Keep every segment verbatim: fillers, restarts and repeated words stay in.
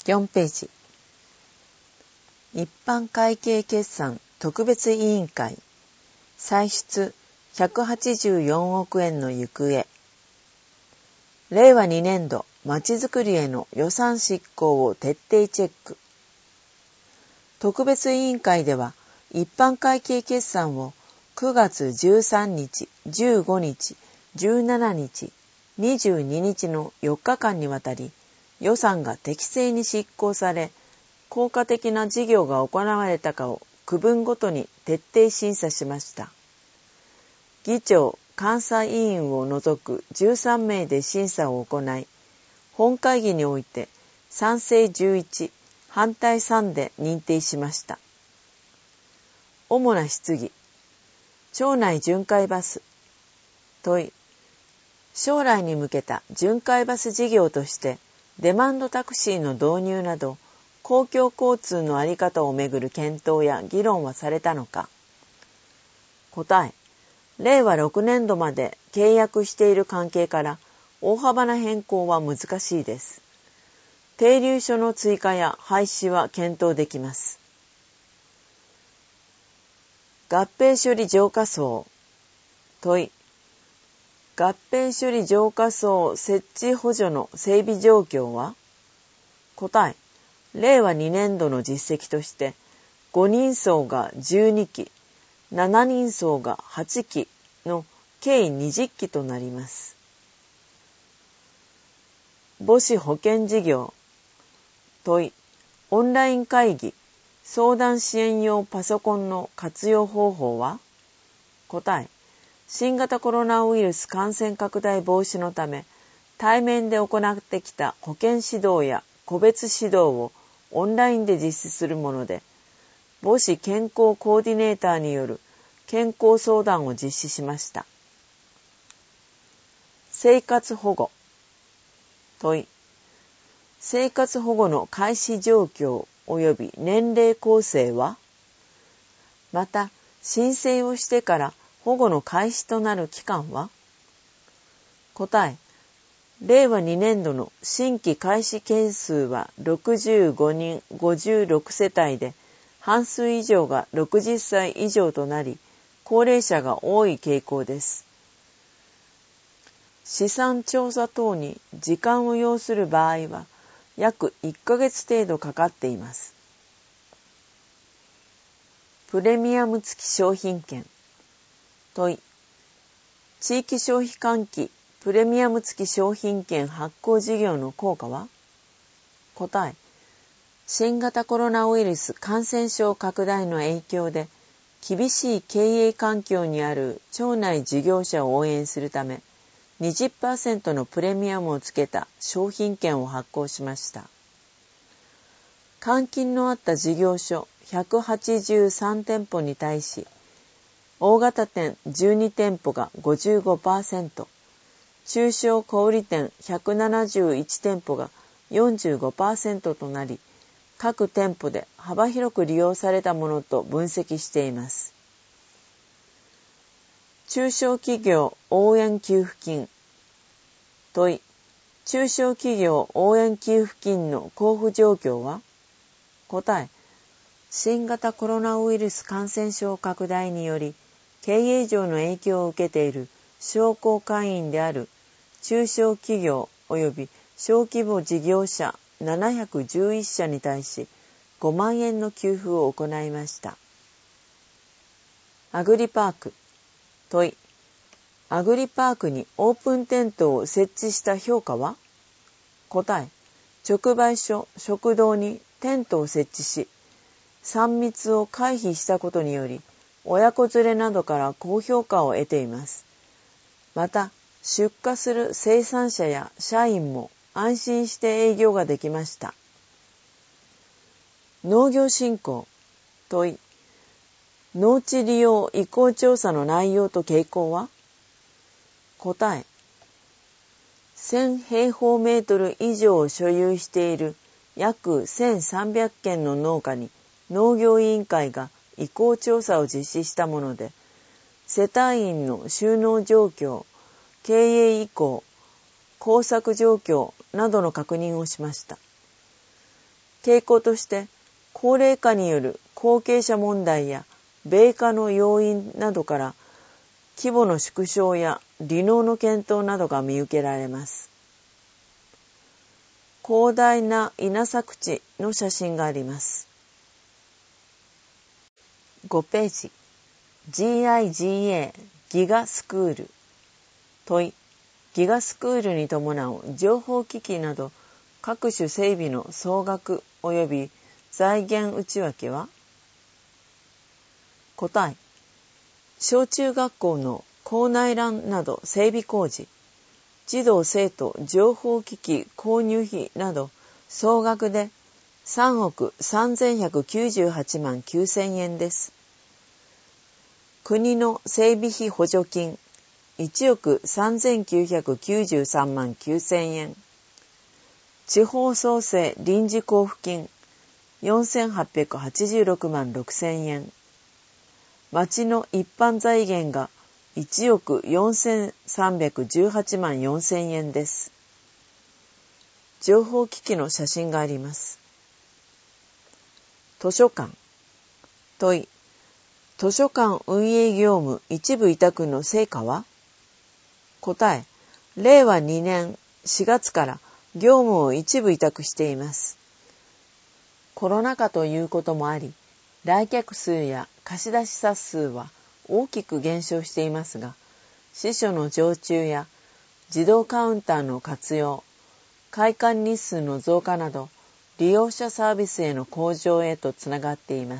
よんページ。一般会計決算特別委員会歳出ひゃくはちじゅうよんおくえんの行方。れいわにねんどまちづくりへの予算執行を徹底チェック。特別委員会では一般会計決算をくがつじゅうさんにち、じゅうごにち、じゅうしちにち、にじゅうににちのよっかかんにわたり予算が適正に執行され、効果的な事業が行われたかを区分ごとに徹底審査しました。議長、監査委員を除くじゅうさんめいで審査を行い、本会議において賛成じゅういち、反対さんで認定しました。主な質疑。町内巡回バス。問い。将来に向けた巡回バス事業としてデマンドタクシーの導入など公共交通の在り方をめぐる検討や議論はされたのか。答え。れいわろくねんどまで契約している関係から大幅な変更は難しいです。停留所の追加や廃止は検討できます。合併処理浄化槽。問い。合併処理浄化槽設置補助の整備状況は？答え。れいわにねんどの実績としてごにんそうがじゅうにき、しちにんそうがはちきの計にじゅっきとなります。母子保健事業。問い。オンライン会議、相談支援用パソコンの活用方法は？答え。新型コロナウイルス感染拡大防止のため、対面で行ってきた保健指導や個別指導をオンラインで実施するもので、母子健康コーディネーターによる健康相談を実施しました。生活保護。問い。生活保護の開始状況及び年齢構成は？また、申請をしてから保護の開始となる期間は？答え。れいわにねんどの新規開始件数はろくじゅうごにんごじゅうろくせたいで、半数以上がろくじゅっさい以上となり、高齢者が多い傾向です。資産調査等に時間を要する場合は、約いっかげつ程度かかっています。プレミアム付き商品券。問い。地域消費喚起プレミアム付き商品券発行事業の効果は？答え。新型コロナウイルス感染症拡大の影響で厳しい経営環境にある町内事業者を応援するため にじゅっパーセント のプレミアムをつけた商品券を発行しました。換金のあった事業所ひゃくはちじゅうさんてんぽに対し、大型店じゅうにてんぽが ごじゅうごパーセント、中小小売店ひゃくななじゅういちてんぽが よんじゅうごパーセント となり、各店舗で幅広く利用されたものと分析しています。中小企業応援給付金。問い。中小企業応援給付金の交付状況は？答え。新型コロナウイルス感染症拡大により経営上の影響を受けている商工会員である中小企業及び小規模事業者ななひゃくじゅういっしゃに対しごまんえんの給付を行いました。アグリパーク。問い。アグリパークにオープンテントを設置した評価は？答え。直売所、食堂にテントを設置し、さん密を回避したことにより、親子連れなどから高評価を得ています。また、出荷する生産者や社員も安心して営業ができました。農業振興。問い。農地利用意向調査の内容と傾向は？答え。せんへいほうメートル以上を所有している約せんさんびゃっけんの農家に農業委員会が意向調査を実施したもので、世帯員の収納状況、経営意向、耕作状況などの確認をしました。 傾向として高齢化による後継者問題や米化の要因などから規模の縮小や離農の検討などが見受けられます。広大な稲作地の写真があります。ごページ ジーアイジーエー ギガスクール問いギガスクールに伴う情報機器など各種整備の総額及び財源内訳は？答え小中学校の校内欄など整備工事、児童生徒情報機器購入費など総額でさんおくさんぜんひゃくきゅうじゅうはちまんきゅうせんえんです。国の整備費補助金いちおくさんぜんきゅうひゃくきゅうじゅうさんまんきゅうせんえん、地方創生臨時交付金よんせんはっぴゃくはちじゅうろくまんろくせんえん、町の一般財源がいちおくよんせんさんびゃくじゅうはちまんよんせんえんです。情報機器の写真があります。図書館問い図書館運営業務一部委託の成果は？答えれいわにねんしがつから業務を一部委託しています。コロナ禍ということもあり、来客数や貸出冊数は大きく減少していますが、司書の常駐や自動カウンターの活用、開館日数の増加など、利用者サービスへの向上へとつながっています。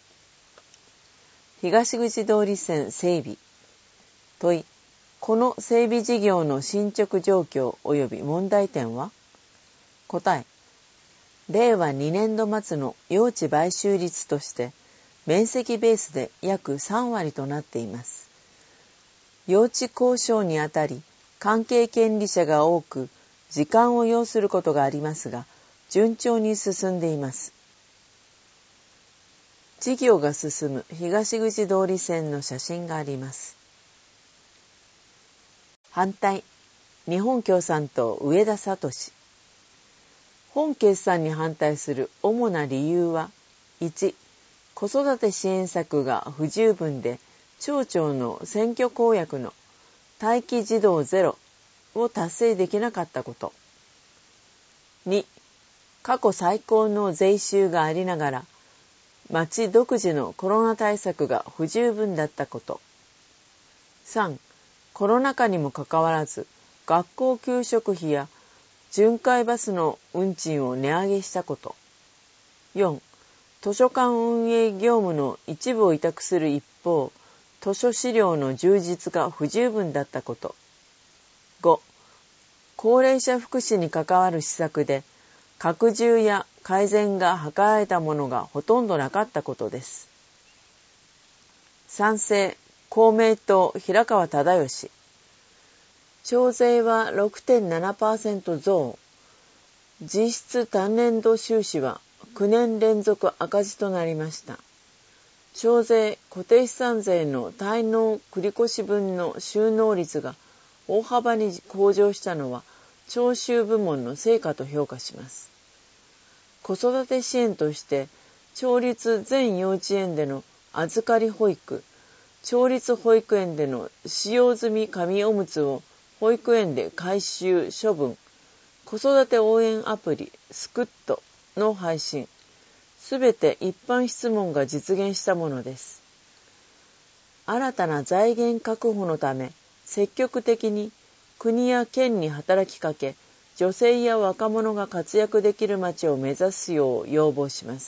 東口通り線整備問いこの整備事業の進捗状況及び問題点は？答えれいわにねんど末の用地買収率として面積ベースで約さんわりとなっています。用地交渉にあたり関係権利者が多く時間を要することがありますが順調に進んでいます。事業が進む東口通り線の写真があります。反対日本共産党上田聡本決算に反対する主な理由は、いち子育て支援策が不十分で町長の選挙公約の待機児童ゼロを達成できなかったこと。に過去最高の税収がありながら町独自のコロナ対策が不十分だったこと。さんコロナ禍にもかかわらず学校給食費や巡回バスの運賃を値上げしたこと。よん図書館運営業務の一部を委託する一方、図書資料の充実が不十分だったこと。ご高齢者福祉に関わる施策で拡充や改善が図られたものがほとんどなかったことです。賛成公明党平川忠義徴税は ろくてんななパーセント 増実質単年度収支はきゅうねん連続赤字となりました。徴税固定資産税の滞納繰越分の収納率が大幅に向上したのは徴収部門の成果と評価します。子育て支援として町立全幼稚園での預かり保育、町立保育園での使用済み紙おむつを保育園で回収処分、子育て応援アプリスクットの配信、すべて一般質問が実現したものです。新たな財源確保のため積極的に国や県に働きかけ、女性や若者が活躍できる町を目指すよう要望します。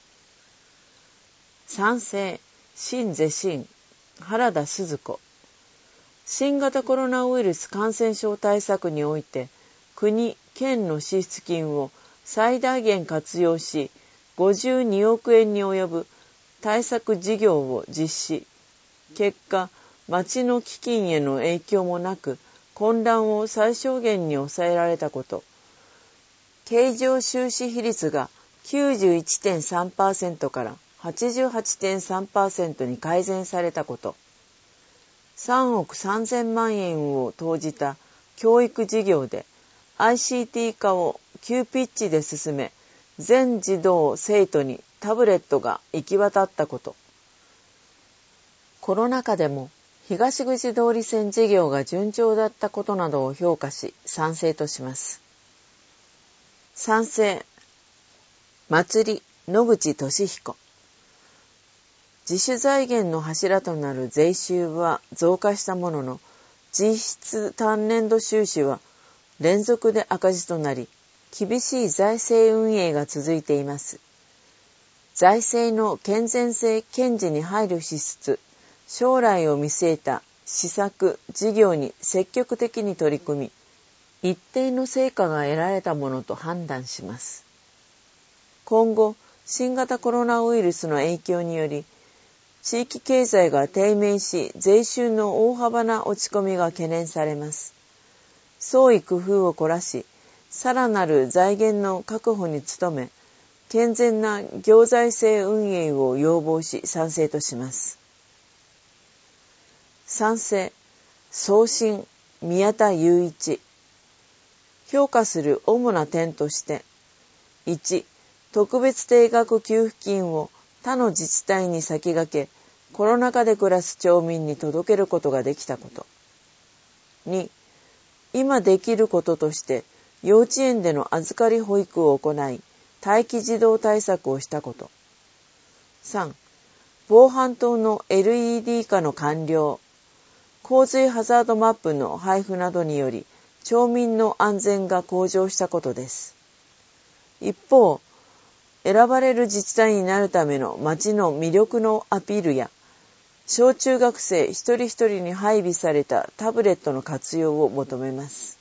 賛成新是新原田鈴子新型コロナウイルス感染症対策において国・県の支出金を最大限活用しごじゅうにおくえんに及ぶ対策事業を実施。結果、町の基金への影響もなく混乱を最小限に抑えられたこと。経常収支比率が きゅうじゅういちてんさんパーセント からはちじゅうはちてんさんパーセント に改善されたこと。さんおくさんぜんまんえんを投じた教育事業で アイシーティー 化を急ピッチで進め、 全児童生徒にタブレットが行き渡ったこと。コロナ禍でも東口通り線事業が順調だったことなどを評価し賛成とします。賛成。祭り野口俊彦。自主財源の柱となる税収は増加したものの、実質単年度収支は連続で赤字となり、厳しい財政運営が続いています。財政の健全性堅持に配慮しつつ、将来を見据えた施策・事業に積極的に取り組み、一定の成果が得られたものと判断します。今後、新型コロナウイルスの影響により、地域経済が低迷し、税収の大幅な落ち込みが懸念されます。創意工夫を凝らし、さらなる財源の確保に努め、健全な行財政運営を要望し賛成とします。賛成。送信宮田雄一。評価する主な点として、いち、特別定額給付金を他の自治体に先駆け、コロナ禍で暮らす町民に届けることができたこと。に、今できることとして、幼稚園での預かり保育を行い、待機児童対策をしたこと。さん、防犯灯の エルイーディー 化の完了、洪水ハザードマップの配布などにより、町民の安全が向上したことです。一方、選ばれる自治体になるための町の魅力のアピールや、小中学生一人一人に配備されたタブレットの活用を求めます。